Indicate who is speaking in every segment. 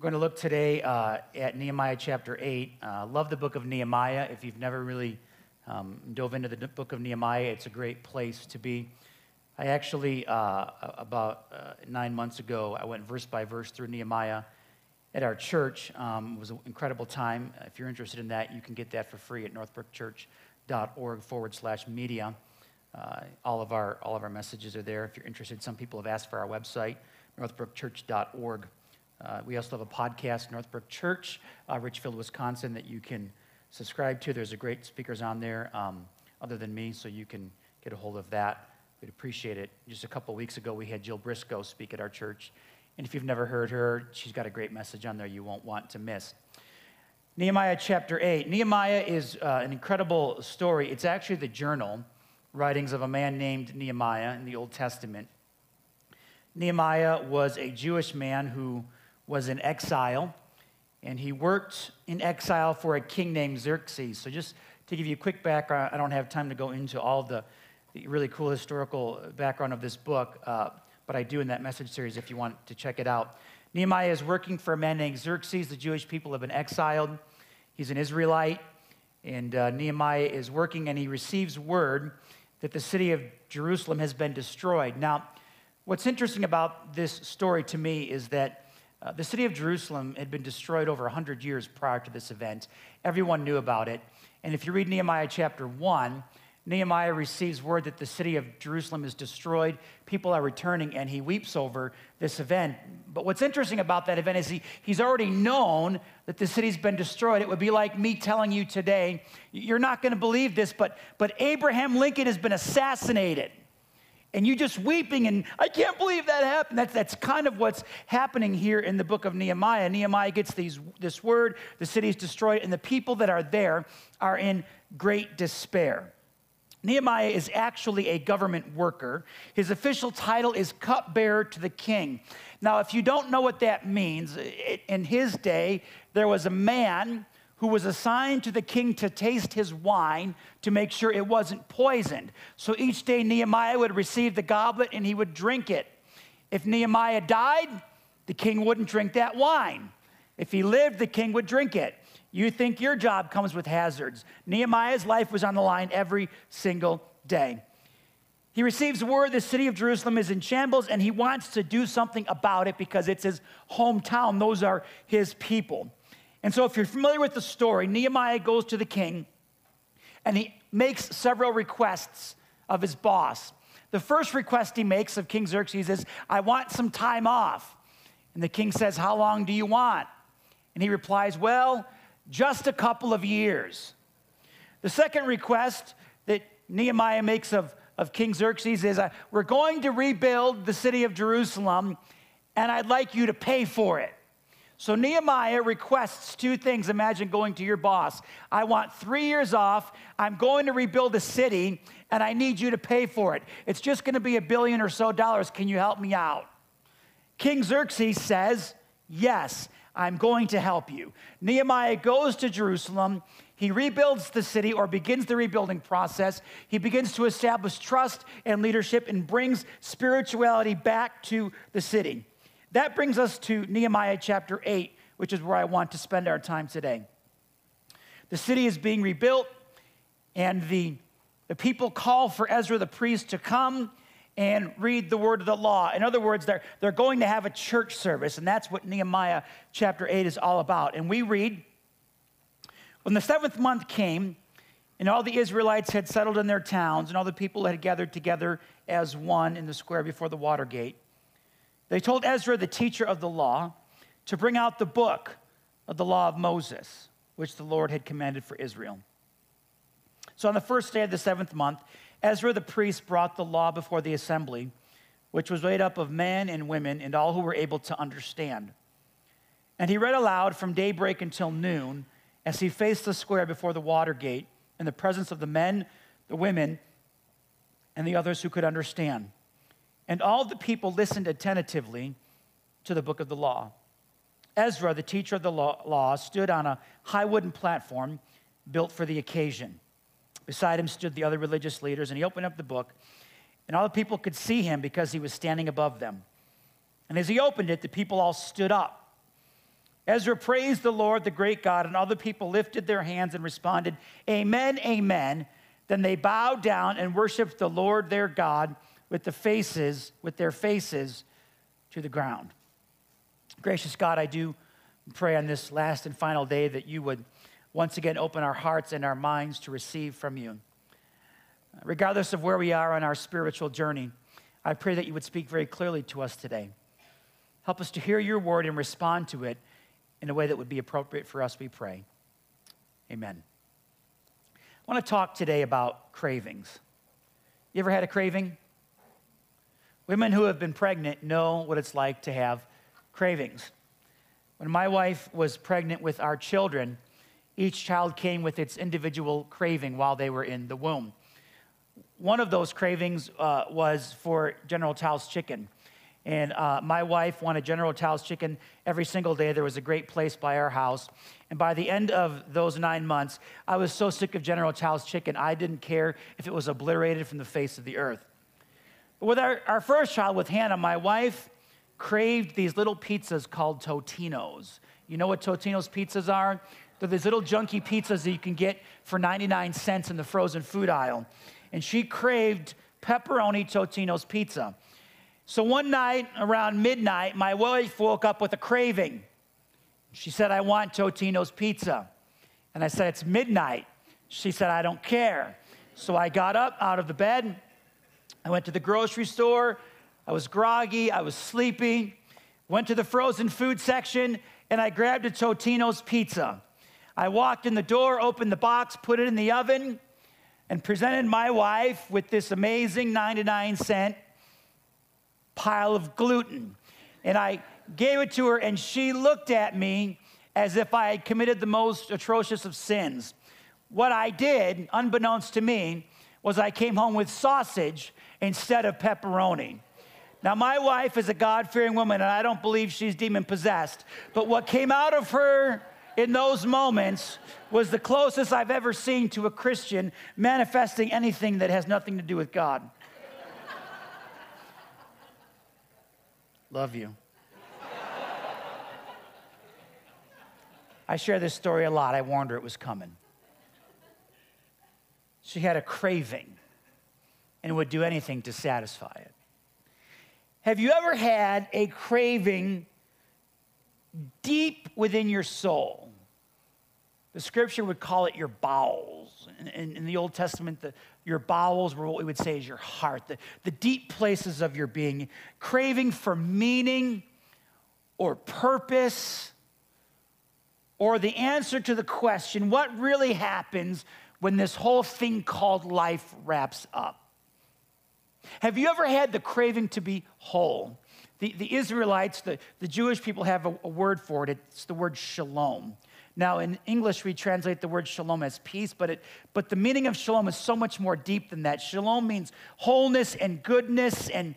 Speaker 1: We're going to look today at Nehemiah chapter 8. Love the book of Nehemiah. If you've never really dove into the book of Nehemiah, it's a great place to be. I actually, about 9 months ago, I went verse by verse through Nehemiah at our church. It was an incredible time. If you're interested in that, you can get that for free at northbrookchurch.org/media. All of our messages are there. If you're interested, some people have asked for our website, northbrookchurch.org. We also have a podcast, Northbrook Church, Richfield, Wisconsin, that you can subscribe to. There's a great speakers on there other than me, so you can get a hold of that. We'd appreciate it. Just a couple weeks ago, we had Jill Briscoe speak at our church. And if you've never heard her, she's got a great message on there you won't want to miss. Nehemiah chapter 8. Nehemiah is an incredible story. It's actually the journal writings of a man named Nehemiah in the Old Testament. Nehemiah was a Jewish man who was in exile, and he worked in exile for a king named Xerxes. So just to give you a quick background, I don't have time to go into all the really cool historical background of this book, but I do in that message series if you want to check it out. Nehemiah is working for a man named Xerxes. The Jewish people have been exiled. He's an Israelite, and Nehemiah is working, and he receives word that the city of Jerusalem has been destroyed. Now, what's interesting about this story to me is that the city of Jerusalem had been destroyed over 100 years prior to this event. Everyone knew about it. And if you read Nehemiah chapter 1, Nehemiah receives word that the city of Jerusalem is destroyed. People are returning, and he weeps over this event. But what's interesting about that event is he's already known that the city's been destroyed. It would be like me telling you today, you're not going to believe this, but Abraham Lincoln has been assassinated. And you just weeping, and I can't believe that happened. That's kind of what's happening here in the book of Nehemiah. Nehemiah gets this word, the city is destroyed, and the people that are there are in great despair. Nehemiah is actually a government worker. His official title is cupbearer to the king. Now, if you don't know what that means, in his day, there was a man who was assigned to the king to taste his wine to make sure it wasn't poisoned. So each day Nehemiah would receive the goblet and he would drink it. If Nehemiah died, the king wouldn't drink that wine. If he lived, the king would drink it. You think your job comes with hazards. Nehemiah's life was on the line every single day. He receives word the city of Jerusalem is in shambles, and he wants to do something about it because it's his hometown. Those are his people. And so if you're familiar with the story, Nehemiah goes to the king, and he makes several requests of his boss. The first request he makes of King Xerxes is, I want some time off. And the king says, how long do you want? And he replies, well, just a couple of years. The second request that Nehemiah makes of King Xerxes is, we're going to rebuild the city of Jerusalem, and I'd like you to pay for it. So Nehemiah requests two things. Imagine going to your boss. I want 3 years off. I'm going to rebuild a city, and I need you to pay for it. It's just going to be $1 billion or so. Can you help me out? King Xerxes says, yes, I'm going to help you. Nehemiah goes to Jerusalem. He rebuilds the city, or begins the rebuilding process. He begins to establish trust and leadership and brings spirituality back to the city. That brings us to Nehemiah chapter 8, which is where I want to spend our time today. The city is being rebuilt, and the people call for Ezra the priest to come and read the word of the law. In other words, they're going to have a church service, and that's what Nehemiah chapter 8 is all about. And we read, when the 7th month came, and all the Israelites had settled in their towns, and all the people had gathered together as one in the square before the water gate, they told Ezra, the teacher of the law, to bring out the book of the law of Moses, which the Lord had commanded for Israel. So on the first day of the 7th month, Ezra the priest brought the law before the assembly, which was made up of men and women and all who were able to understand. And he read aloud from daybreak until noon as he faced the square before the water gate in the presence of the men, the women, and the others who could understand. And all the people listened attentively to the book of the law. Ezra, the teacher of the law, stood on a high wooden platform built for the occasion. Beside him stood the other religious leaders, and he opened up the book, and all the people could see him because he was standing above them. And as he opened it, the people all stood up. Ezra praised the Lord, the great God, and all the people lifted their hands and responded, Amen, amen. Then they bowed down and worshiped the Lord their God with their faces to the ground. Gracious God, I do pray on this last and final day that you would once again open our hearts and our minds to receive from you. Regardless of where we are on our spiritual journey, I pray that you would speak very clearly to us today. Help us to hear your word and respond to it in a way that would be appropriate for us, we pray. Amen. I want to talk today about cravings. You ever had a craving? Women who have been pregnant know what it's like to have cravings. When my wife was pregnant with our children, each child came with its individual craving while they were in the womb. One of those cravings was for General Tso's chicken. And my wife wanted General Tso's chicken every single day. There was a great place by our house. And by the end of those 9 months, I was so sick of General Tso's chicken, I didn't care if it was obliterated from the face of the earth. But with our first child, with Hannah, my wife craved these little pizzas called Totino's. You know what Totino's pizzas are? They're these little junky pizzas that you can get for 99 cents in the frozen food aisle. And she craved pepperoni Totino's pizza. So one night around midnight, my wife woke up with a craving. She said, I want Totino's pizza. And I said, it's midnight. She said, I don't care. So I got up out of the bed. I went to the grocery store. I was groggy. I was sleepy. Went to the frozen food section, and I grabbed a Totino's pizza. I walked in the door, opened the box, put it in the oven, and presented my wife with this amazing 99-cent pile of gluten. And I gave it to her, and she looked at me as if I had committed the most atrocious of sins. What I did, unbeknownst to me, was I came home with sausage instead of pepperoni. Now, my wife is a God-fearing woman, and I don't believe she's demon-possessed. But what came out of her in those moments was the closest I've ever seen to a Christian manifesting anything that has nothing to do with God. Love you. I share this story a lot. I warned her it was coming. She had a craving and would do anything to satisfy it. Have you ever had a craving deep within your soul? The scripture would call it your bowels. In the Old Testament, your bowels were what we would say is your heart, the deep places of your being, craving for meaning or purpose or the answer to the question, what really happens when this whole thing called life wraps up? Have you ever had the craving to be whole? The Israelites, the Jewish people have a word for it. It's the word shalom. Now, in English, we translate the word shalom as peace, but the meaning of shalom is so much more deep than that. Shalom means wholeness and goodness and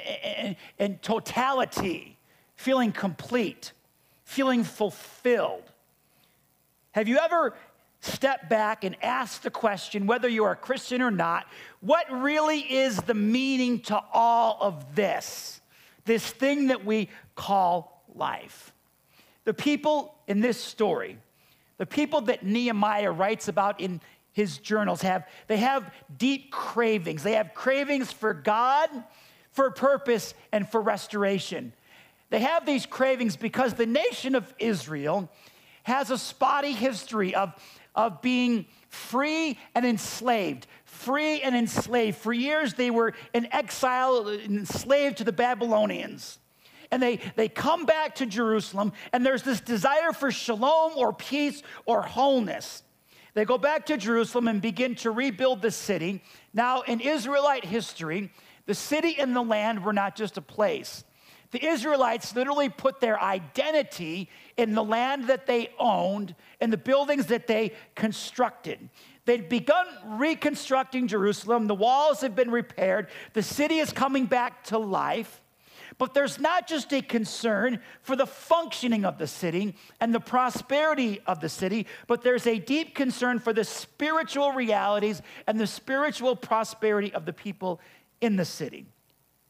Speaker 1: totality, feeling complete, feeling fulfilled. Have you ever stepped back and asked the question, whether you are a Christian or not, what really is the meaning to all of this thing that we call life? The people in this story, the people that Nehemiah writes about in his journals have deep cravings. They have cravings for God, for purpose, and for restoration. They have these cravings because the nation of Israel has a spotty history of being free and enslaved. Free and enslaved. For years, they were in exile, enslaved to the Babylonians. And they come back to Jerusalem, and there's this desire for shalom or peace or wholeness. They go back to Jerusalem and begin to rebuild the city. Now, in Israelite history, the city and the land were not just a place. The Israelites literally put their identity in the land that they owned and the buildings that they constructed. They'd begun reconstructing Jerusalem. The walls have been repaired. The city is coming back to life. But there's not just a concern for the functioning of the city and the prosperity of the city, but there's a deep concern for the spiritual realities and the spiritual prosperity of the people in the city.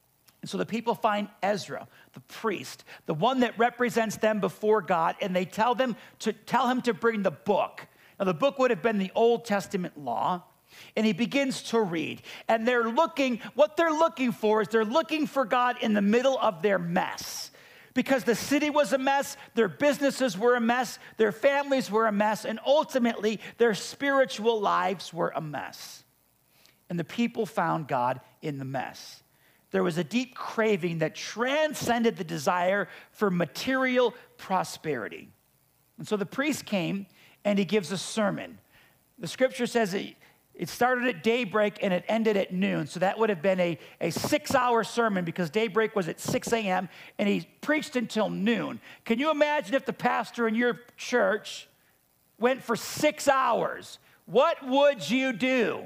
Speaker 1: And so the people find Ezra, the priest, the one that represents them before God, and they tell him to bring the book. Now, the book would have been the Old Testament law, and he begins to read. And what they're looking for is they're looking for God in the middle of their mess. Because the city was a mess, their businesses were a mess, their families were a mess, and ultimately their spiritual lives were a mess. And the people found God in the mess. There was a deep craving that transcended the desire for material prosperity. And so the priest came and he gives a sermon. The scripture says it started at daybreak and it ended at noon. So that would have been a 6-hour sermon because daybreak was at 6 a.m. and he preached until noon. Can you imagine if the pastor in your church went for 6 hours? What would you do?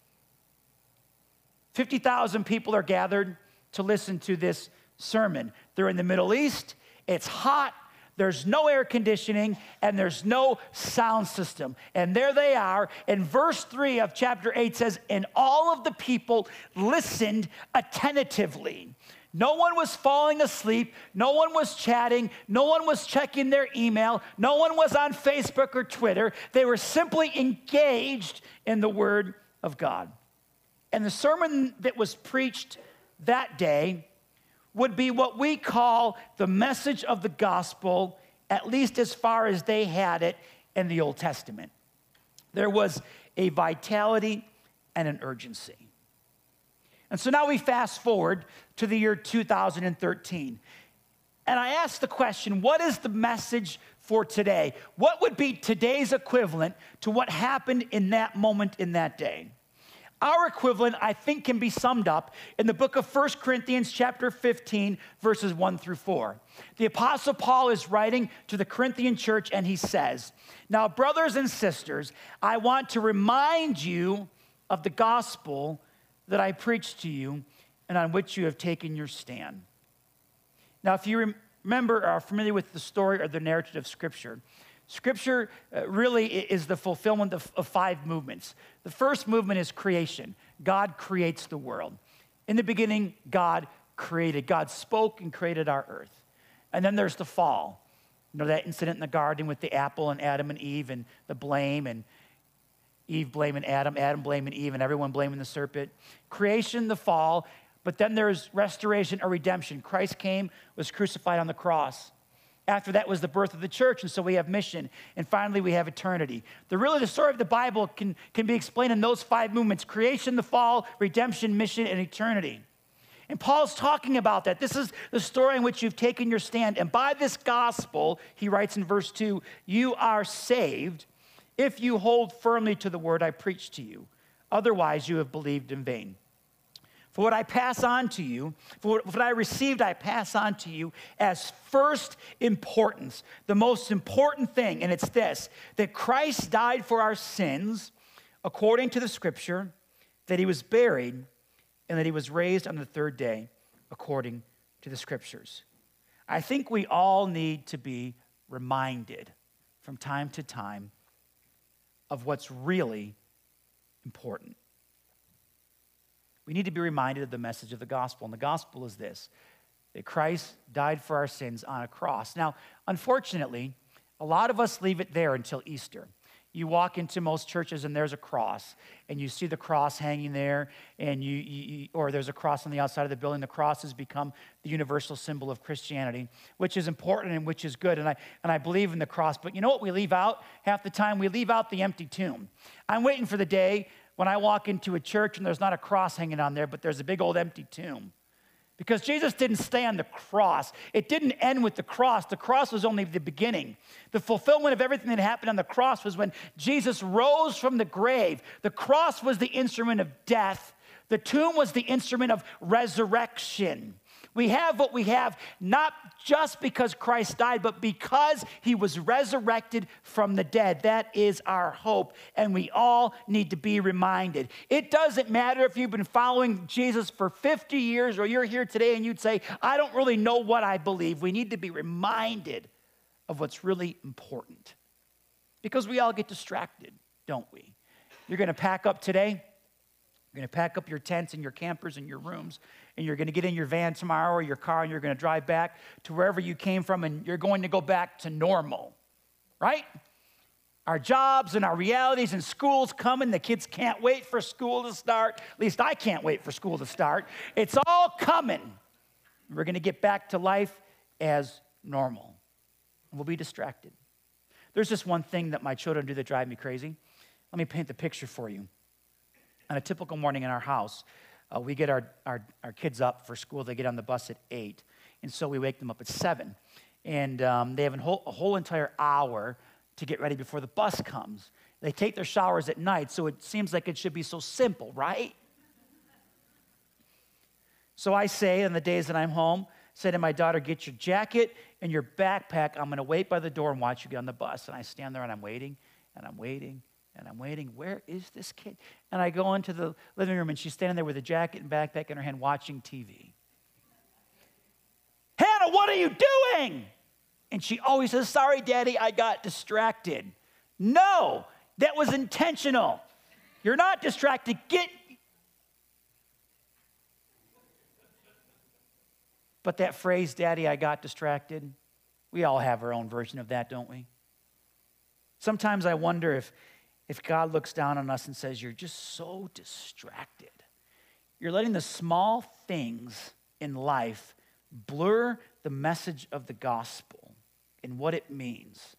Speaker 1: 50,000 people are gathered to listen to this sermon. They're in the Middle East. It's hot. There's no air conditioning, and there's no sound system. And there they are. And verse 3 of chapter 8 says, and all of the people listened attentively. No one was falling asleep. No one was chatting. No one was checking their email. No one was on Facebook or Twitter. They were simply engaged in the Word of God. And the sermon that was preached that day would be what we call the message of the gospel, at least as far as they had it in the Old Testament. There was a vitality and an urgency. And so now we fast forward to the year 2013. And I asked the question, what is the message for today? What would be today's equivalent to what happened in that moment in that day? Our equivalent, I think, can be summed up in the book of 1 Corinthians chapter 15, verses 1 through 4. The Apostle Paul is writing to the Corinthian church, and he says, now, brothers and sisters, I want to remind you of the gospel that I preached to you and on which you have taken your stand. Now, if you remember or are familiar with the story or the narrative of Scripture, Scripture really is the fulfillment of 5 movements. The first movement is creation. God creates the world. In the beginning, God created. God spoke and created our earth. And then there's the fall. You know, that incident in the garden with the apple and Adam and Eve and the blame, and Eve blaming Adam, Adam blaming Eve, and everyone blaming the serpent. Creation, the fall, but then there's restoration or redemption. Christ came, was crucified on the cross. After that was the birth of the church, and so we have mission. And finally, we have eternity. The story of the Bible can be explained in those 5 movements: creation, the fall, redemption, mission, and eternity. And Paul's talking about that. This is the story in which you've taken your stand. And by this gospel, he writes in verse 2, you are saved if you hold firmly to the word I preached to you. Otherwise, you have believed in vain. For what I pass on to you, for what I received, I pass on to you as first importance, the most important thing, and it's this, that Christ died for our sins according to the scripture, that he was buried, and that he was raised on the 3rd day according to the scriptures. I think we all need to be reminded from time to time of what's really important. We need to be reminded of the message of the gospel. And the gospel is this, that Christ died for our sins on a cross. Now, unfortunately, a lot of us leave it there until Easter. You walk into most churches and there's a cross, and you see the cross hanging there, and or there's a cross on the outside of the building. The cross has become the universal symbol of Christianity, which is important and which is good. And I believe in the cross. But you know what we leave out? Half the time we leave out the empty tomb. I'm waiting for the day when I walk into a church and there's not a cross hanging on there, but there's a big old empty tomb. Because Jesus didn't stay on the cross. It didn't end with the cross. The cross was only the beginning. The fulfillment of everything that happened on the cross was when Jesus rose from the grave. The cross was the instrument of death. The tomb was the instrument of resurrection. We have what we have not just because Christ died, but because he was resurrected from the dead. That is our hope, and we all need to be reminded. It doesn't matter if you've been following Jesus for 50 years or you're here today and you'd say, I don't really know what I believe. We need to be reminded of what's really important, because we all get distracted, don't we? You're going to pack up today. You're going to pack up your tents and your campers and your rooms, and you're going to get in your van tomorrow or your car, and you're going to drive back to wherever you came from, and you're going to go back to normal, right? Our jobs and our realities and school's coming. The kids can't wait for school to start. At least I can't wait for school to start. It's all coming. We're going to get back to life as normal. We'll be distracted. There's just one thing that my children do that drive me crazy. Let me paint the picture for you. On a typical morning in our house, we get our kids up for school. They get on the bus at 8, and so we wake them up at 7. And they have a whole entire hour to get ready before the bus comes. They take their showers at night, so it seems like it should be so simple, right? So I say, on the days that I'm home, say to my daughter, get your jacket and your backpack. I'm going to wait by the door and watch you get on the bus. And I stand there and I'm waiting, and I'm waiting, and I'm waiting. Where is this kid? And I go into the living room, and she's standing there with a jacket and backpack in her hand watching TV. Hannah, what are you doing? And she always says, sorry, Daddy, I got distracted. No, that was intentional. You're not distracted. But that phrase, Daddy, I got distracted, we all have our own version of that, don't we? Sometimes I wonder if God looks down on us and says, you're just so distracted. You're letting the small things in life blur the message of the gospel and what it means.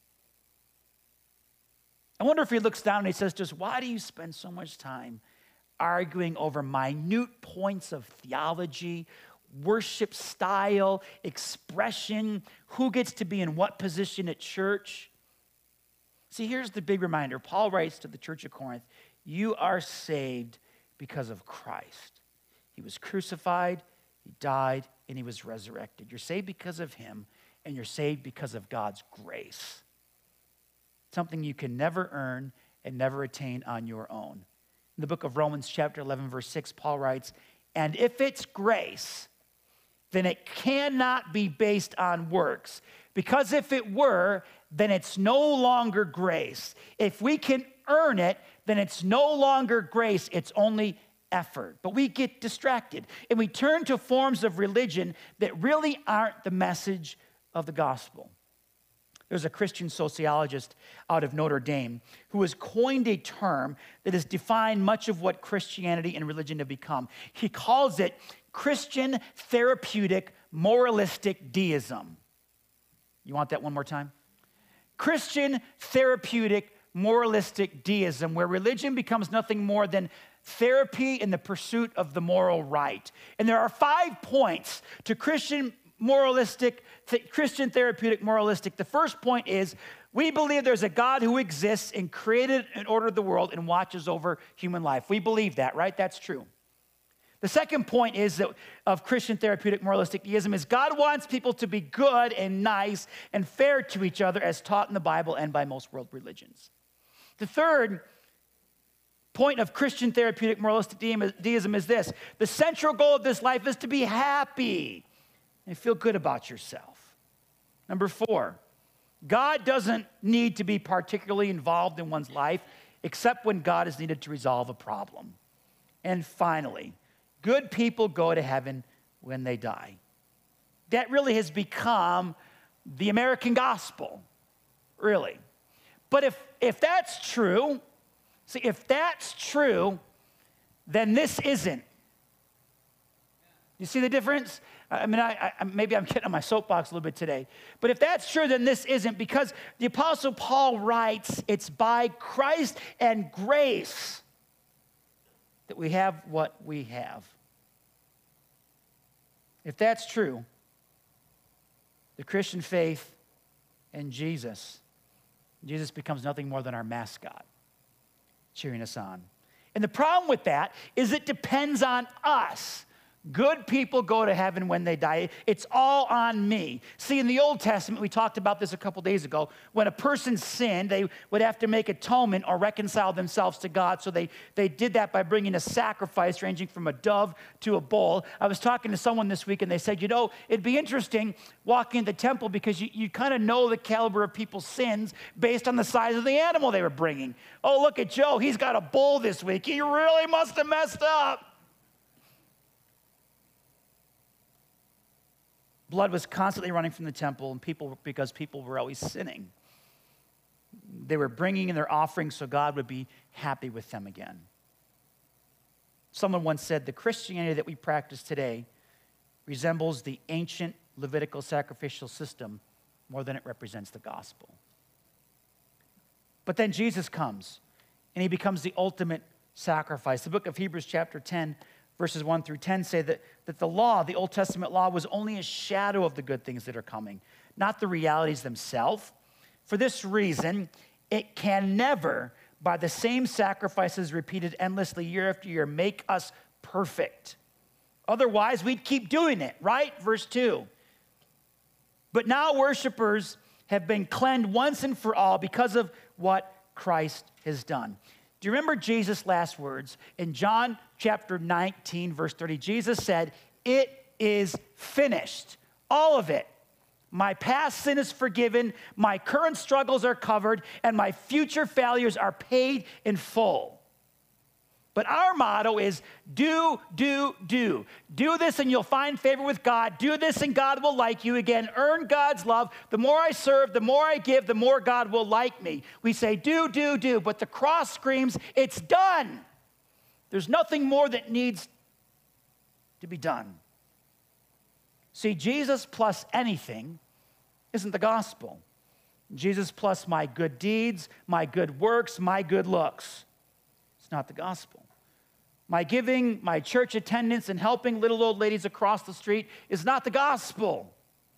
Speaker 1: I wonder if he looks down and he says, just why do you spend so much time arguing over minute points of theology, worship style, expression, who gets to be in what position at church? See, here's the big reminder. Paul writes to the church of Corinth, you are saved because of Christ. He was crucified, he died, and he was resurrected. You're saved because of him, and you're saved because of God's grace. Something you can never earn and never attain on your own. In the book of Romans chapter 11, verse 6, Paul writes, and if it's grace, then it cannot be based on works. Because if it were, then it's no longer grace. If we can earn it, then it's no longer grace. It's only effort. But we get distracted, and we turn to forms of religion that really aren't the message of the gospel. There's a Christian sociologist out of Notre Dame who has coined a term that has defined much of what Christianity and religion have become. He calls it Christian therapeutic moralistic deism. You want that one more time? Christian therapeutic moralistic deism, where religion becomes nothing more than therapy in the pursuit of the moral right. And there are 5 points to Christian therapeutic moralistic. The first point is we believe there's a God who exists and created and ordered the world and watches over human life. We believe that, right? That's true. The second point is that of Christian therapeutic moralistic deism is God wants people to be good and nice and fair to each other as taught in the Bible and by most world religions. The third point of Christian therapeutic moralistic deism is this: the central goal of this life is to be happy and feel good about yourself. Number 4, God doesn't need to be particularly involved in one's life except when God is needed to resolve a problem. And finally, good people go to heaven when they die. That really has become the American gospel, really. But if that's true, then this isn't. You see the difference? I mean, maybe I'm getting on my soapbox a little bit today. But if that's true, then this isn't, because the Apostle Paul writes, it's by Christ and grace that we have what we have. If that's true, the Christian faith and Jesus becomes nothing more than our mascot, cheering us on. And the problem with that is it depends on us. Good people go to heaven when they die. It's all on me. See, in the Old Testament, we talked about this a couple days ago. When a person sinned, they would have to make atonement or reconcile themselves to God. So they did that by bringing a sacrifice ranging from a dove to a bull. I was talking to someone this week, and they said, it'd be interesting walking in the temple because you kind of know the caliber of people's sins based on the size of the animal they were bringing. Oh, look at Joe. He's got a bull this week. He really must have messed up. Blood was constantly running from the temple because people were always sinning. They were bringing in their offerings so God would be happy with them again. Someone once said, the Christianity that we practice today resembles the ancient Levitical sacrificial system more than it represents the gospel. But then Jesus comes, and he becomes the ultimate sacrifice. The book of Hebrews chapter 10, verses 1 through 10 say that the law, the Old Testament law, was only a shadow of the good things that are coming, not the realities themselves. For this reason, it can never, by the same sacrifices repeated endlessly year after year, make us perfect. Otherwise, we'd keep doing it, right? Verse 2. But now worshipers have been cleansed once and for all because of what Christ has done. Do you remember Jesus' last words? In John chapter 19, verse 30, Jesus said, "It is finished." All of it. My past sin is forgiven, my current struggles are covered, and my future failures are paid in full. But our motto is do. Do this and you'll find favor with God. Do this and God will like you. Again, earn God's love. The more I serve, the more I give, the more God will like me. We say do. But the cross screams, it's done. There's nothing more that needs to be done. See, Jesus plus anything isn't the gospel. Jesus plus my good deeds, my good works, my good looks. It's not the gospel. My giving, my church attendance, and helping little old ladies across the street is not the gospel.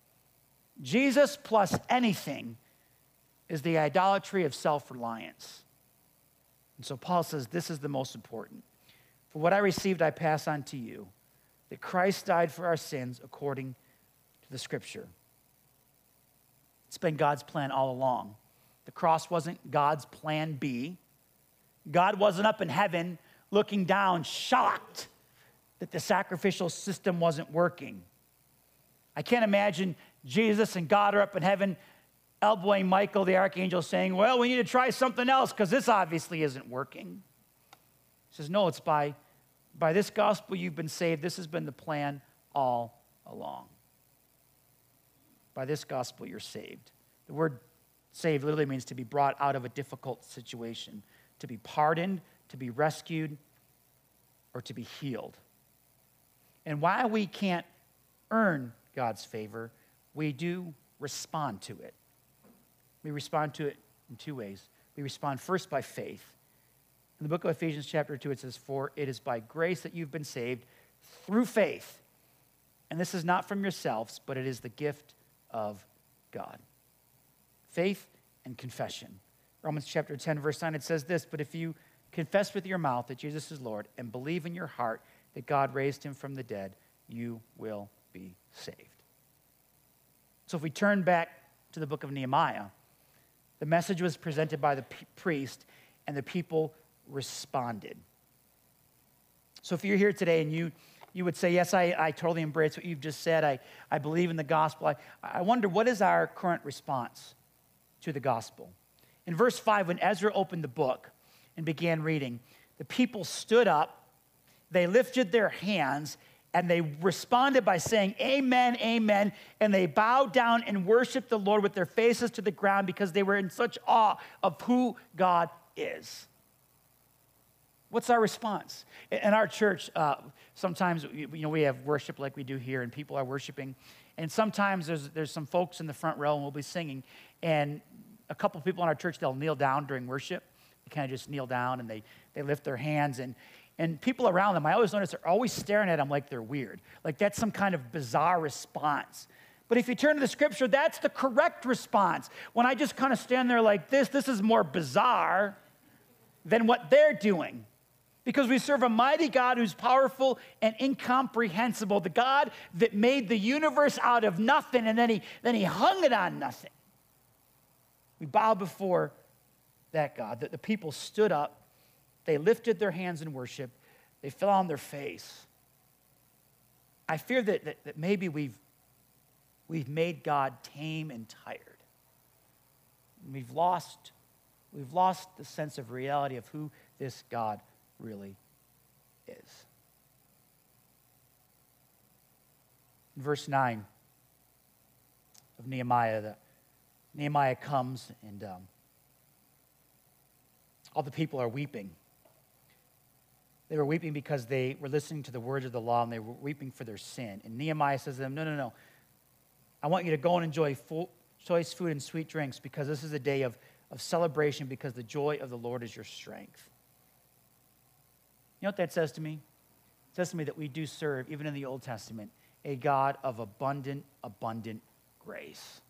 Speaker 1: Jesus plus anything is the idolatry of self-reliance. And so Paul says, this is the most important. For what I received, I pass on to you, that Christ died for our sins according to the Scripture. It's been God's plan all along. The cross wasn't God's plan B. God wasn't up in heaven looking down, shocked that the sacrificial system wasn't working. I can't imagine Jesus and God are up in heaven elbowing Michael, the archangel, saying, well, we need to try something else because this obviously isn't working. He says, no, it's by this gospel you've been saved. This has been the plan all along. By this gospel you're saved. The word saved literally means to be brought out of a difficult situation, to be pardoned, to be rescued, or to be healed. And while we can't earn God's favor, we do respond to it. We respond to it in two ways. We respond first by faith. In the book of Ephesians chapter 2, it says, for it is by grace that you've been saved through faith. And this is not from yourselves, but it is the gift of God. Faith and confession. Romans chapter 10, verse 9, it says this, but if you confess with your mouth that Jesus is Lord and believe in your heart that God raised him from the dead, you will be saved. So if we turn back to the book of Nehemiah, the message was presented by the priest and the people responded. So if you're here today and you would say, yes, I totally embrace what you've just said. I believe in the gospel. I wonder, what is our current response to the gospel? In verse 5, when Ezra opened the book and began reading, the people stood up, they lifted their hands, and they responded by saying, amen, amen, and they bowed down and worshiped the Lord with their faces to the ground because they were in such awe of who God is. What's our response? In our church, sometimes we have worship like we do here, and people are worshiping, and sometimes there's some folks in the front row, and we'll be singing, and a couple people in our church, they'll kneel down during worship. They kind of just kneel down, and they lift their hands, and people around them, I always notice they're always staring at them like they're weird. Like that's some kind of bizarre response. But if you turn to the Scripture, that's the correct response. When I just kind of stand there like this is more bizarre than what they're doing. Because we serve a mighty God who's powerful and incomprehensible, the God that made the universe out of nothing, and then he hung it on nothing. We bow before that God. The people stood up, they lifted their hands in worship, they fell on their face. I fear that maybe we've made God tame and tired. We've lost the sense of reality of who this God really is. In verse 9 of Nehemiah, Nehemiah comes and all the people are weeping. They were weeping because they were listening to the words of the law, and they were weeping for their sin. And Nehemiah says to them, no. I want you to go and enjoy choice food and sweet drinks, because this is a day of celebration, because the joy of the Lord is your strength. You know what that says to me? It says to me that we do serve, even in the Old Testament, a God of abundant grace.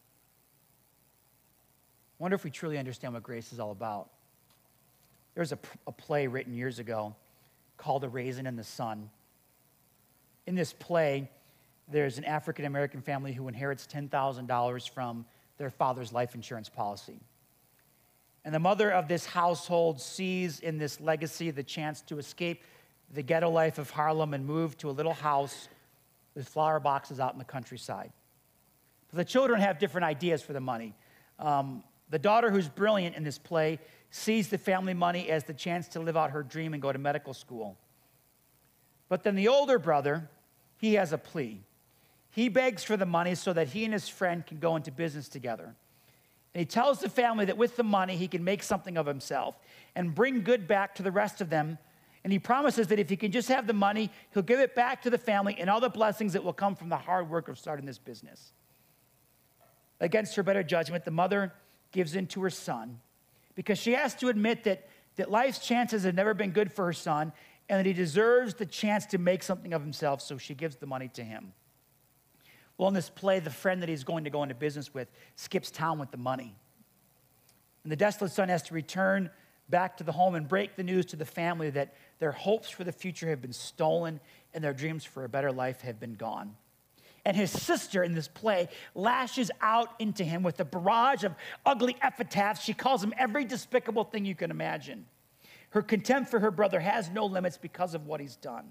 Speaker 1: I wonder if we truly understand what grace is all about. There was a play written years ago called A Raisin in the Sun. In this play, there's an African-American family who inherits $10,000 from their father's life insurance policy. And the mother of this household sees in this legacy the chance to escape the ghetto life of Harlem and move to a little house with flower boxes out in the countryside. But the children have different ideas for the money. The daughter, who's brilliant in this play, sees the family money as the chance to live out her dream and go to medical school. But then the older brother, he has a plea. He begs for the money so that he and his friend can go into business together. And he tells the family that with the money, he can make something of himself and bring good back to the rest of them. And he promises that if he can just have the money, he'll give it back to the family and all the blessings that will come from the hard work of starting this business. Against her better judgment, the mother gives in to her son, because she has to admit that life's chances have never been good for her son, and that he deserves the chance to make something of himself, so she gives the money to him. Well, in this play, the friend that he's going to go into business with skips town with the money. And the desolate son has to return back to the home and break the news to the family that their hopes for the future have been stolen and their dreams for a better life have been gone. And his sister in this play lashes out into him with a barrage of ugly epithets. She calls him every despicable thing you can imagine. Her contempt for her brother has no limits because of what he's done.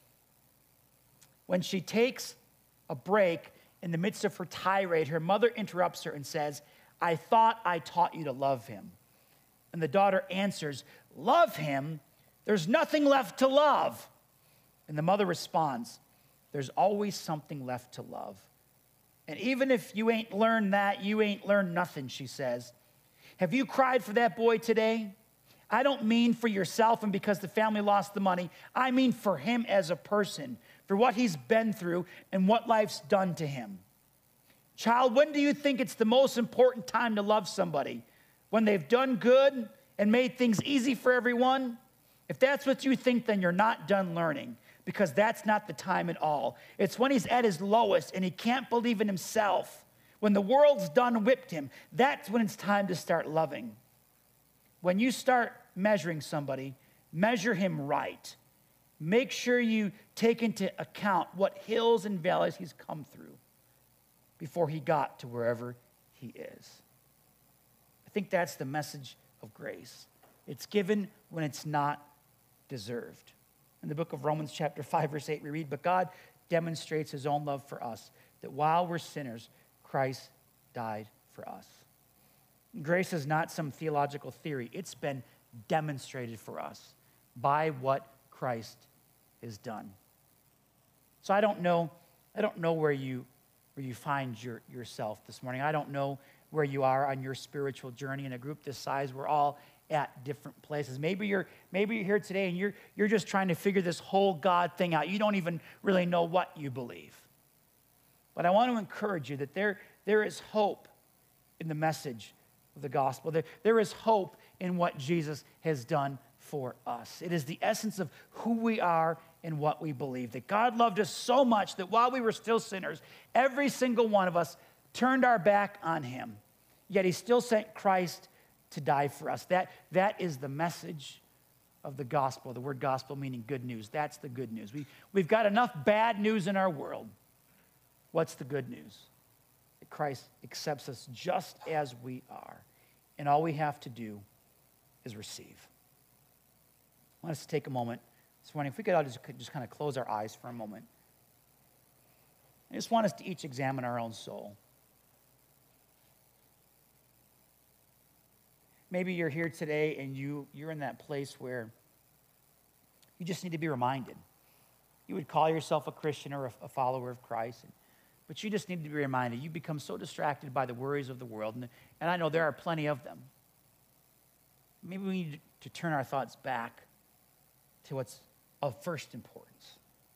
Speaker 1: When she takes a break in the midst of her tirade, her mother interrupts her and says, "I thought I taught you to love him." And the daughter answers, "Love him? There's nothing left to love." And the mother responds, "There's always something left to love. And even if you ain't learned that, you ain't learned nothing," she says. "Have you cried for that boy today? I don't mean for yourself and because the family lost the money. I mean for him as a person, for what he's been through and what life's done to him. Child, when do you think it's the most important time to love somebody? When they've done good and made things easy for everyone? If that's what you think, then you're not done learning, because that's not the time at all. It's when he's at his lowest and he can't believe in himself. When the world's done whipped him, that's when it's time to start loving. When you start measuring somebody, measure him right. Make sure you take into account what hills and valleys he's come through before he got to wherever he is." I think that's the message of grace. It's given when it's not deserved. In the book of Romans chapter 5, verse 8, we read, "But God demonstrates his own love for us, that while we're sinners, Christ died for us." Grace is not some theological theory. It's been demonstrated for us by what Christ has done. So I don't know where you find yourself this morning. I don't know where you are on your spiritual journey. In a group this size, we're all at different places. Maybe you're here today and you're just trying to figure this whole God thing out. You don't even really know what you believe. But I want to encourage you that there is hope in the message of the gospel. There is hope in what Jesus has done for us. It is the essence of who we are and what we believe. That God loved us so much that while we were still sinners, every single one of us turned our back on him. Yet he still sent Christ to die for us. That is the message of the gospel. The word gospel meaning good news. That's the good news. We've got enough bad news in our world. What's the good news? That Christ accepts us just as we are. And all we have to do is receive. I want us to take a moment this morning. If we could all just kind of close our eyes for a moment. I just want us to each examine our own soul. Maybe you're here today and you're in that place where you just need to be reminded. You would call yourself a Christian or a follower of Christ, but you just need to be reminded. You become so distracted by the worries of the world, and I know there are plenty of them. Maybe we need to turn our thoughts back to what's of first importance.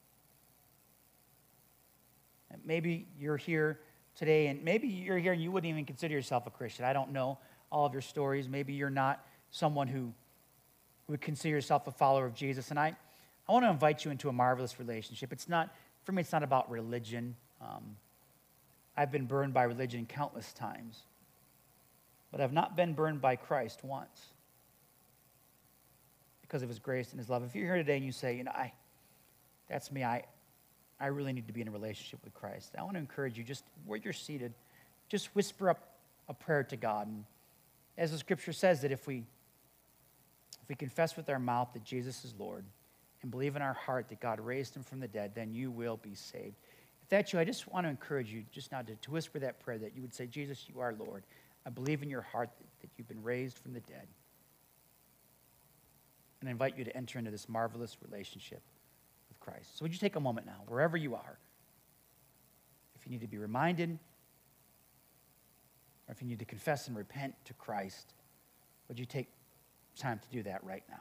Speaker 1: And maybe you're here today, and maybe you're here and you wouldn't even consider yourself a Christian. I don't know all of your stories. Maybe you're not someone who would consider yourself a follower of Jesus. And I want to invite you into a marvelous relationship. For me, it's not about religion. I've been burned by religion countless times, but I've not been burned by Christ once because of his grace and his love. If you're here today and you say, that's me, I really need to be in a relationship with Christ, I want to encourage you, just where you're seated, just whisper up a prayer to God. And as the scripture says, that if we confess with our mouth that Jesus is Lord and believe in our heart that God raised him from the dead, then you will be saved. If that's you, I just want to encourage you just now to whisper that prayer, that you would say, Jesus, you are Lord. I believe in your heart that you've been raised from the dead. And I invite you to enter into this marvelous relationship with Christ. So would you take a moment now, wherever you are, if you need to be reminded, or if you need to confess and repent to Christ, would you take time to do that right now?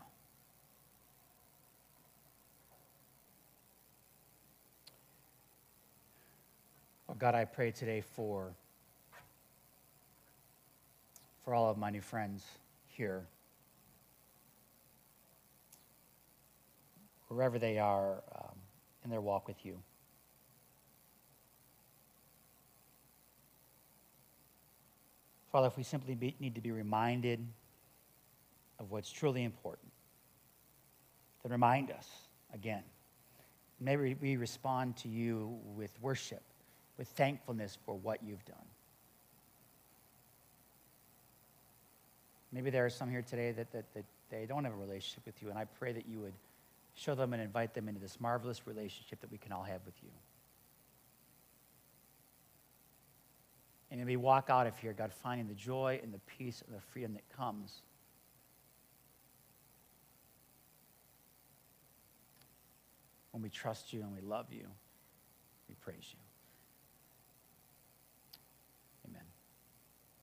Speaker 1: Oh God, I pray today for all of my new friends here, wherever they are in their walk with you. Father, if we simply need to be reminded of what's truly important, then remind us again. Maybe we respond to you with worship, with thankfulness for what you've done. Maybe there are some here today that they don't have a relationship with you, and I pray that you would show them and invite them into this marvelous relationship that we can all have with you. And maybe walk out of here, God, finding the joy and the peace and the freedom that comes when we trust you and we love you. We praise you.